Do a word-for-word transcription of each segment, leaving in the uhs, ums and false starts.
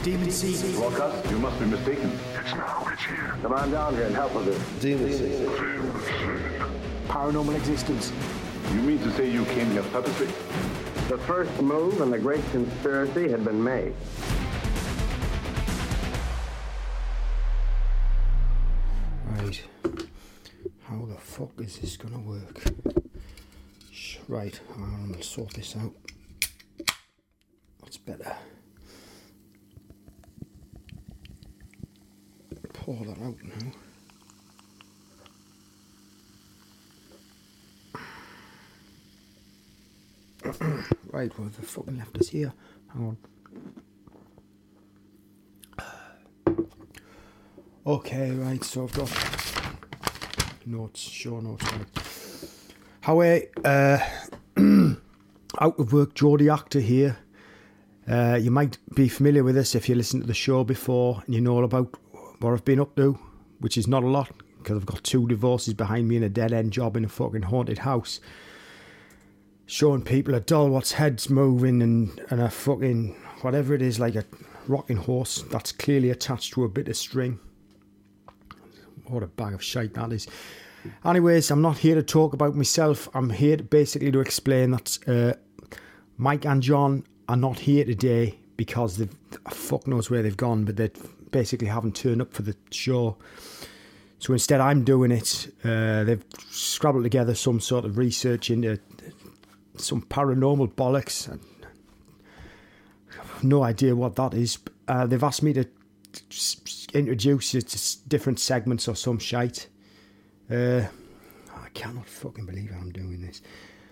Demon Seed. Walcott, you must be mistaken. It's now, it's here. Come on down here and help with it. Demon Seed. Paranormal existence. You mean to say you came here purposely? The first move in the great conspiracy had been made. Right. How the fuck is this gonna work? Right, I'm gonna sort this out. That's better. Pour that out now. Right, well, the fucking left is here. Hang on. Okay, right, so I've got notes, show notes. Howie, uh, out of work, Geordie actor here. Uh, you might be familiar with this if you listened to the show before and you know all about what I've been up to, which is not a lot because I've got two divorces behind me and a dead-end job in a fucking haunted house. Showing people a doll, what's heads moving and, and a fucking, whatever it is, like a rocking horse that's clearly attached to a bit of string. What a bag of shite that is. Anyways, I'm not here to talk about myself. I'm here to basically to explain that uh, Mike and John are not here today because they've, fuck knows where they've gone, but they basically haven't turned up for the show. So instead I'm doing it. Uh, they've scrabbled together some sort of research into some paranormal bollocks. I have no idea what that is. Uh, they've asked me to introduce it to different segments or some shite. Uh, I cannot fucking believe how I'm doing this.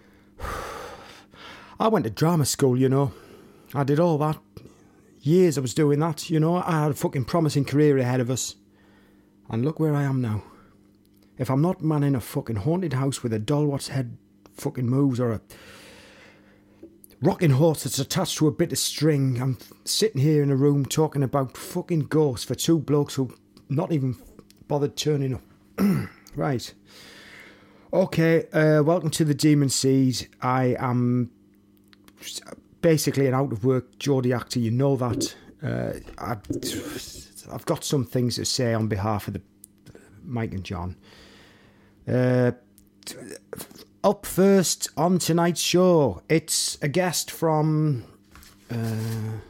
I went to drama school, you know. I did all that. Years I was doing that, you know. I had a fucking promising career ahead of us. And look where I am now. If I'm not manning a fucking haunted house with a doll what's head fucking moves or a rocking horse that's attached to a bit of string, I'm sitting here in a room talking about fucking ghosts for two blokes who not even bothered turning up. Right. Okay, uh, welcome to the Demon Seed. I am basically an out-of-work Geordie actor, you know that. Uh, I, I've got some things to say on behalf of the Mike and John. Uh, up first on tonight's show, it's a guest from... Uh,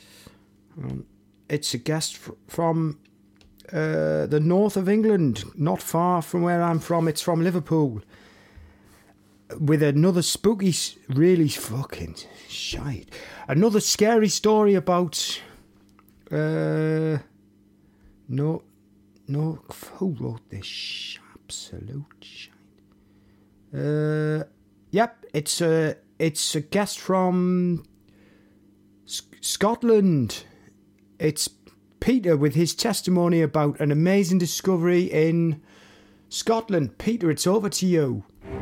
it's a guest fr- from... Uh, the north of England, not far from where I'm from. It's from Liverpool. With another spooky, really fucking shite. Another scary story about... Uh, no, no, who wrote this? Absolute shite. Uh, yep, it's a, it's a guest from S- Scotland. It's Peter with his testimony about an amazing discovery in Scotland. Peter, it's over to you.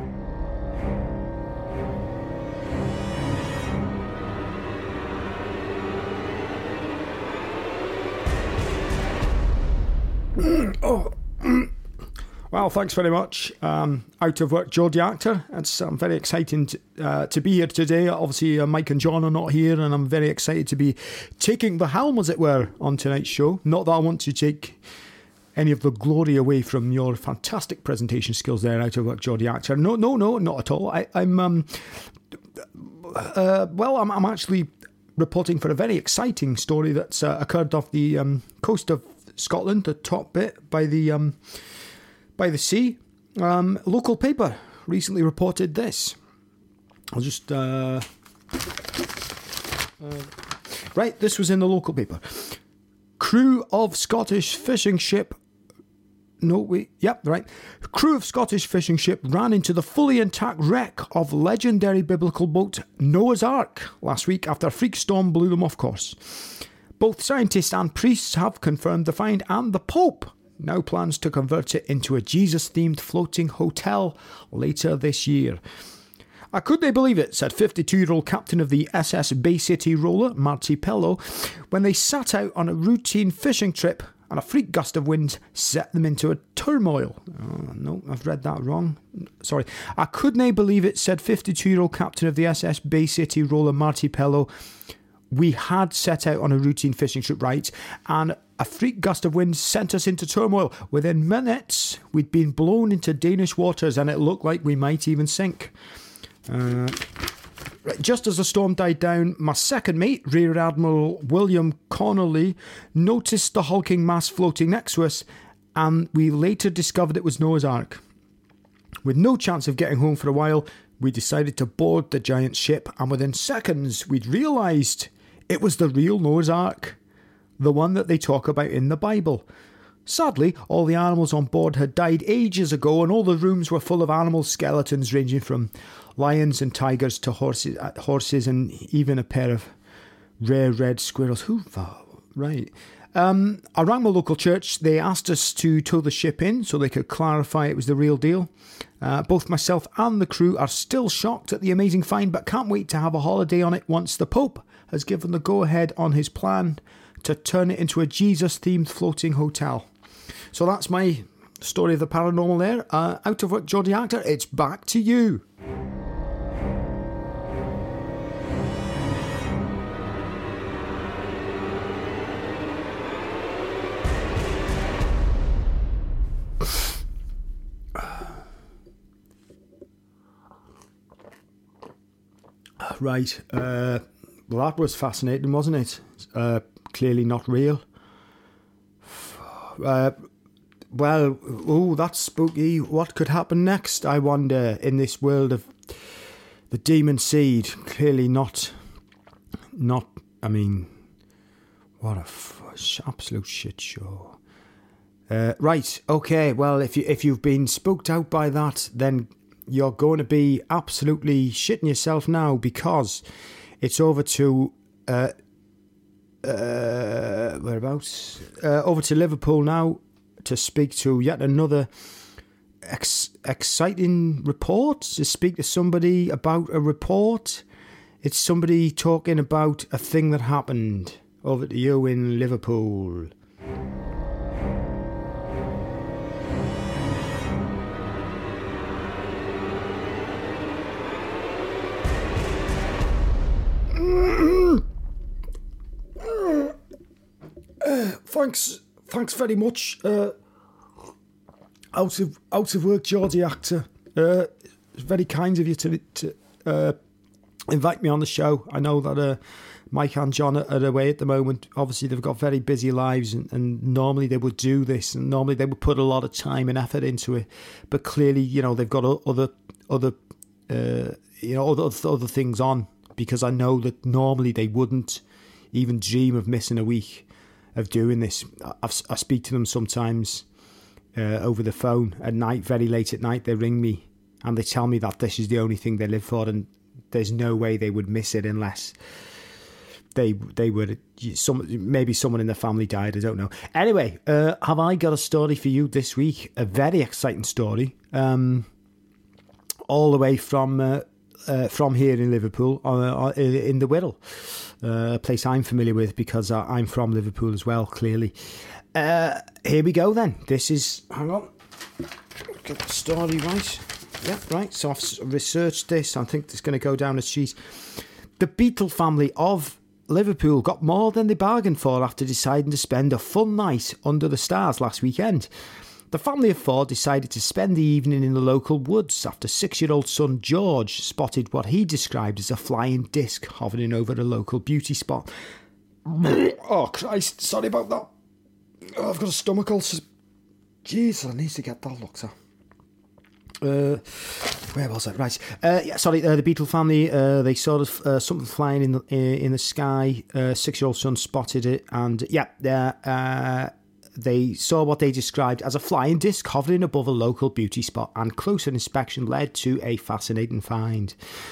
oh. Well, thanks very much. Um, out of work, Geordie actor. It's I'm very excited to, uh, to be here today. Obviously, uh, Mike and John are not here, and I'm very excited to be taking the helm, as it were, on tonight's show. Not that I want to take any of the glory away from your fantastic presentation skills there, out of work, Geordie actor. No, no, no, not at all. I, I'm um, uh, well, I'm, I'm actually reporting for a very exciting story that's uh, occurred off the um, coast of Scotland, the top bit by the um, by the sea. Um, local paper recently reported this. I'll just uh, uh, right. This was in the local paper. Crew of Scottish fishing ship. No, wait. Yep, right. Crew of Scottish fishing ship ran into the fully intact wreck of legendary biblical boat Noah's Ark last week after a freak storm blew them off course. Both scientists and priests have confirmed the find, and the Pope now plans to convert it into a Jesus-themed floating hotel later this year. I couldn't believe it, said fifty-two-year-old captain of the S S Bay City roller, Marty Pello, when they sat out on a routine fishing trip and a freak gust of wind set them into a turmoil. Oh, no, I've read that wrong. Sorry. I couldn't believe it, said fifty-two-year-old captain of the S S Bay City roller, Marty Pello, we had set out on a routine fishing trip, right, and a freak gust of wind sent us into turmoil. Within minutes, we'd been blown into Danish waters, and it looked like we might even sink. Uh, just as the storm died down, my second mate, Rear Admiral William Connolly, noticed the hulking mass floating next to us, and we later discovered it was Noah's Ark. With no chance of getting home for a while, we decided to board the giant ship, and within seconds we'd realised it was the real Noah's Ark, the one that they talk about in the Bible. Sadly, all the animals on board had died ages ago, and all the rooms were full of animal skeletons ranging from lions and tigers to horses, uh, horses and even a pair of rare red squirrels. Who? Right. Um, I rang the local church. They asked us to tow the ship in so they could clarify it was the real deal. Uh, both myself and the crew are still shocked at the amazing find, but can't wait to have a holiday on it once the Pope has given the go-ahead on his plan to turn it into a Jesus-themed floating hotel. So that's my story of the paranormal there. Uh, out of work, Geordie Actor, it's back to you. Right, uh, well that was fascinating, wasn't it? Uh, clearly not real. Uh, well, oh, that's spooky. What could happen next, I wonder, in this world of the demon seed? Clearly not, not, I mean, what a f- absolute shit show. Uh, right, okay, well, if, you, if you've been spooked out by that, then you're going to be absolutely shitting yourself now, because it's over to uh, uh, whereabouts? Uh, over to Liverpool now to speak to yet another ex- exciting report. To speak to somebody about a report. It's somebody talking about a thing that happened. Over to you in Liverpool. Uh, thanks, thanks very much. Uh, out of out of work, Geordie Actor. Uh, it's very kind of you to to uh, invite me on the show. I know that uh, Mike and John are, are away at the moment. Obviously, they've got very busy lives, and, and normally they would do this, and normally they would put a lot of time and effort into it. But clearly, you know, they've got other other uh, you know other other things on, because I know that normally they wouldn't even dream of missing a week of doing this. I've, I speak to them sometimes uh, over the phone at night, very late at night. They ring me and they tell me that this is the only thing they live for, and there's no way they would miss it unless they they would. Some maybe someone in their family died. I don't know. Anyway, uh, have I got a story for you this week? A very exciting story, um, all the way from uh, uh, from here in Liverpool, uh, in the Wirral. Uh, a place I'm familiar with because I'm from Liverpool as well, clearly. Uh, here we go then. This is... Hang on. Get the story right. Yeah, right. So I've researched this. I think it's going to go down as cheese. The Beatle family of Liverpool got more than they bargained for after deciding to spend a fun night under the stars last weekend. The family of four decided to spend the evening in the local woods after six-year-old son George spotted what he described as a flying disc hovering over a local beauty spot. Oh, Christ, sorry about that. Oh, I've got a stomach ulcer. Jeez, I need to get that looked at. Uh, where was it? Right. Uh, yeah, sorry, uh, the Beatle family, uh, they saw uh, something flying in the, uh, in the sky. Uh, six-year-old son spotted it, and yeah, uh, uh they saw what they described as a flying disc hovering above a local beauty spot, and closer inspection led to a fascinating find.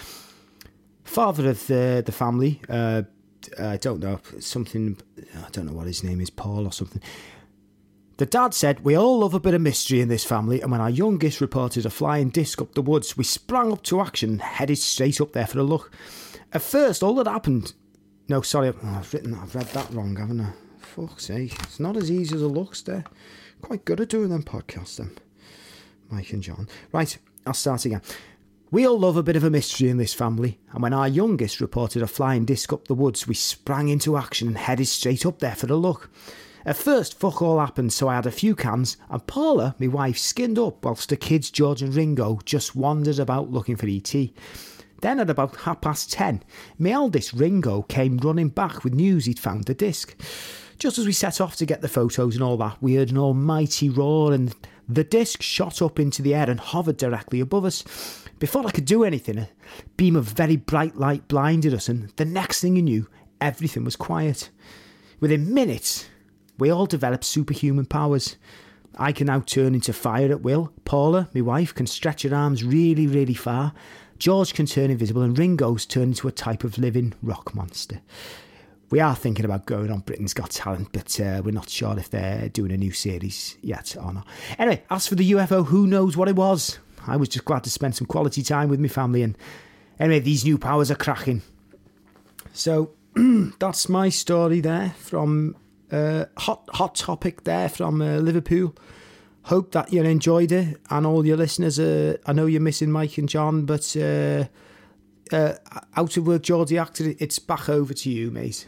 Father of the, the family, uh, I don't know, something, I don't know what his name is, Paul or something. The dad said, "We all love a bit of mystery in this family, and when our youngest reported a flying disc up the woods, we sprang up to action and headed straight up there for a look. At first, all that happened..." No, sorry, oh, I've written, I've read that wrong, haven't I? Fuck's sake, it's not as easy as it looks. They're quite good at doing them podcasts, them, Mike and John. Right, I'll start again. We all love a bit of a mystery in this family, and when our youngest reported a flying disc up the woods, we sprang into action and headed straight up there for the look. At first, fuck all happened, so I had a few cans, and Paula, my wife, skinned up whilst the kids, George and Ringo, just wandered about looking for E T. Then at about half past ten, my eldest, Ringo, came running back with news he'd found the disc. Just as we set off to get the photos and all that, we heard an almighty roar and the disc shot up into the air and hovered directly above us. Before I could do anything, a beam of very bright light blinded us, and the next thing you knew, everything was quiet. Within minutes, we all developed superhuman powers. I can now turn into fire at will. Paula, my wife, can stretch her arms really, really far. George can turn invisible, and Ringo's turned into a type of living rock monster. We are thinking about going on Britain's Got Talent, but uh, we're not sure if they're doing a new series yet or not. Anyway, as for the U F O, who knows what it was? I was just glad to spend some quality time with my family, and anyway, these new powers are cracking. So, that's my story there from uh, Hot Hot Topic there from uh, Liverpool. Hope that you enjoyed it, and all your listeners, uh, I know you're missing Mike and John, but uh, uh, Out of Work Geordie Actor, it's back over to you, mate.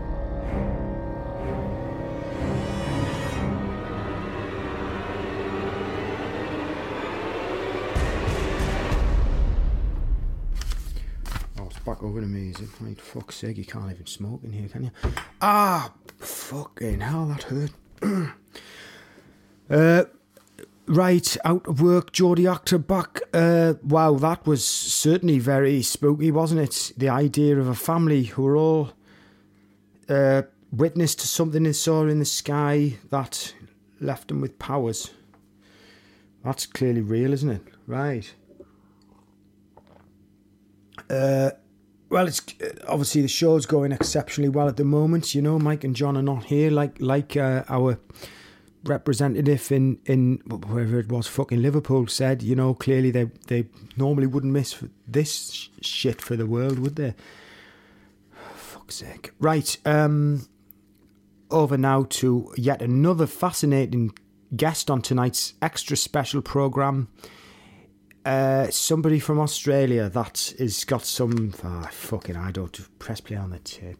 Back over to me, is it? Like, fuck's sake, you can't even smoke in here, can you? Ah, fucking hell, that hurt. uh, right, Out of Work, Geordie Actor back. Uh, wow, that was certainly very spooky, wasn't it? The idea of a family who were all uh, witness to something they saw in the sky that left them with powers. That's clearly real, isn't it? Right. Uh... Well, it's obviously the show's going exceptionally well at the moment. You know, Mike and John are not here, like like uh, our representative in, in wherever it was, fucking Liverpool, said. You know, clearly they they normally wouldn't miss this sh- shit for the world, would they? Oh, fuck's sake. Right, um, over now to yet another fascinating guest on tonight's extra special programme. Uh, somebody from Australia that has got some... Oh, fucking I don't... Press play on the tape.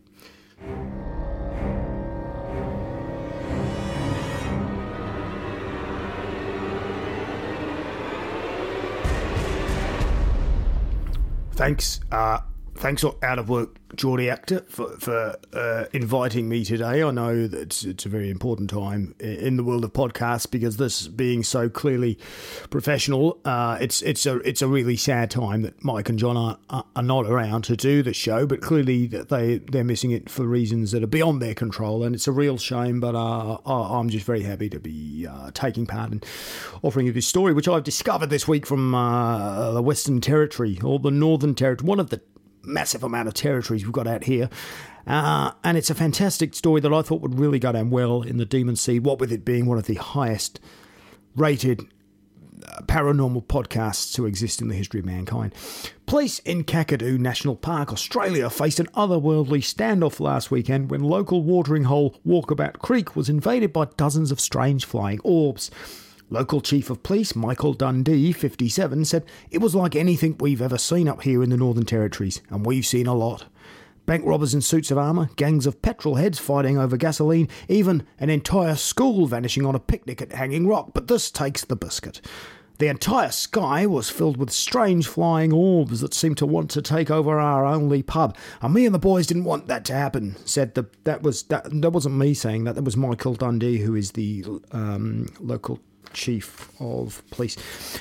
Thanks. Uh, thanks, Out of Work Geordie Actor, for, for uh, inviting me today. I know that it's, it's a very important time in the world of podcasts because this being so clearly professional, uh, it's it's a it's a really sad time that Mike and John are, are, are not around to do the show, but clearly that they, they're missing it for reasons that are beyond their control, and it's a real shame, but uh, I'm just very happy to be uh, taking part and offering you this story, which I've discovered this week from uh, the Western Territory, or the Northern Territory, one of the massive amount of territories we've got out here, uh, and it's a fantastic story that I thought would really go down well in the Demon Sea, what with it being one of the highest rated uh, paranormal podcasts to exist in the history of mankind. Police in Kakadu National Park, Australia, faced an otherworldly standoff last weekend when local watering hole Walkabout Creek was invaded by dozens of strange flying orbs. Local Chief of Police Michael Dundee, fifty-seven, said it was like anything we've ever seen up here in the Northern Territories, and we've seen a lot. Bank robbers in suits of armour, gangs of petrol heads fighting over gasoline, even an entire school vanishing on a picnic at Hanging Rock, but this takes the biscuit. The entire sky was filled with strange flying orbs that seemed to want to take over our only pub, and me and the boys didn't want that to happen. Said the that was that, that wasn't me saying that. That was Michael Dundee, who is the um, local Chief of Police.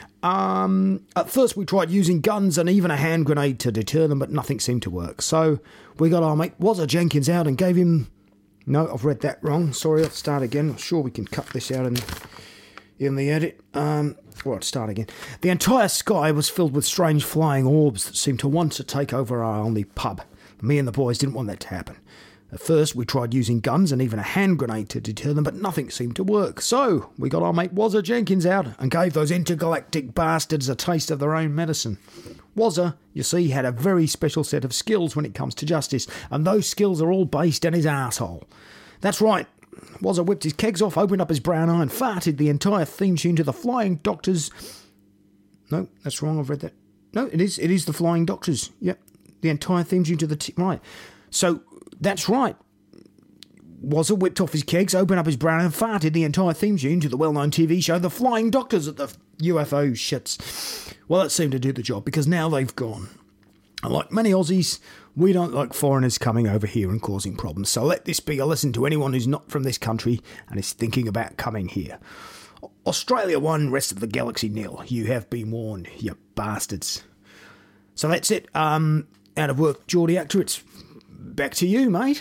Um, at first we tried using guns and even a hand grenade to deter them, but nothing seemed to work. So we got our mate Wazza Jenkins out and gave him... No, I've read that wrong. Sorry, let's start again. I'm sure we can cut this out in, in the edit. Um, well, let's start again. The entire sky was filled with strange flying orbs that seemed to want to take over our only pub. Me and the boys didn't want that to happen. At first, we tried using guns and even a hand grenade to deter them, but nothing seemed to work. So, we got our mate Wazza Jenkins out and gave those intergalactic bastards a taste of their own medicine. Wazza, you see, had a very special set of skills when it comes to justice, and those skills are all based in his arsehole. That's right. Wazza whipped his kegs off, opened up his brown eye, and farted the entire theme tune to the Flying Doctors... No, that's wrong, I've read that. no, it is. It is the Flying Doctors. Yep, the entire theme tune to the t- right. So that's right. Wazza whipped off his kegs, opened up his brown and farted the entire theme tune to the well-known T V show The Flying Doctors at the U F O shits. Well, that seemed to do the job because now they've gone. And like many Aussies, we don't like foreigners coming over here and causing problems. So let this be a lesson to anyone who's not from this country and is thinking about coming here. Australia one, rest of the galaxy nil. You have been warned, you bastards. So that's it. Um, out of work, Geordie actor. It's back to you, mate.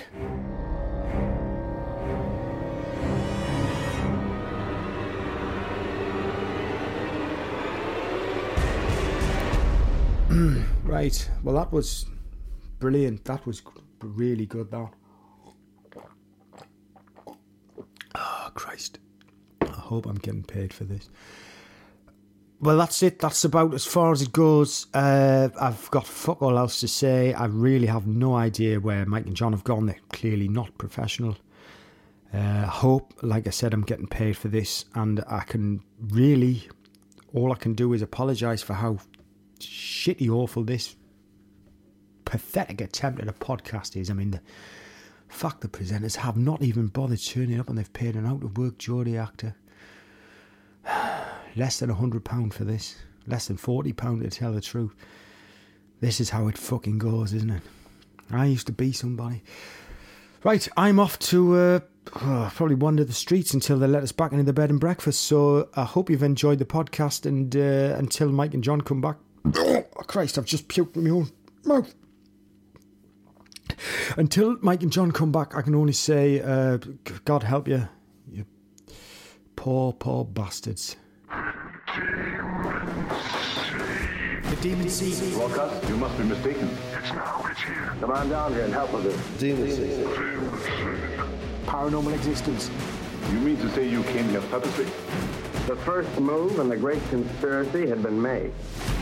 Right, well that was brilliant. That was really good, that. Oh, Christ. I hope I'm getting paid for this. Well, that's it. That's about as far as it goes. Uh, I've got fuck all else to say. I really have no idea where Mike and John have gone. They're clearly not professional. I uh, hope, like I said, I'm getting paid for this, and I can really, all I can do is apologise for how shitty awful this pathetic attempt at a podcast is. I mean, the, fuck, the presenters have not even bothered turning up and they've paid an out-of-work Geordie actor less than a hundred pound for this, less than forty pound to tell the truth. This is how it fucking goes, isn't it? I used to be somebody. Right, I'm off to uh, oh, probably wander the streets until they let us back into the bed and breakfast. So I hope you've enjoyed the podcast, and uh, until Mike and John come back. Oh, Christ, I've just puked in my own mouth. Until Mike and John come back, I can only say, uh, God help you, you poor, poor bastards. The Demon Seed. Rokas, you must be mistaken. It's now, it's here. Come on down here and help with this. Demon Seed. Paranormal existence. You mean to say you came here purposely? The first move in the great conspiracy had been made.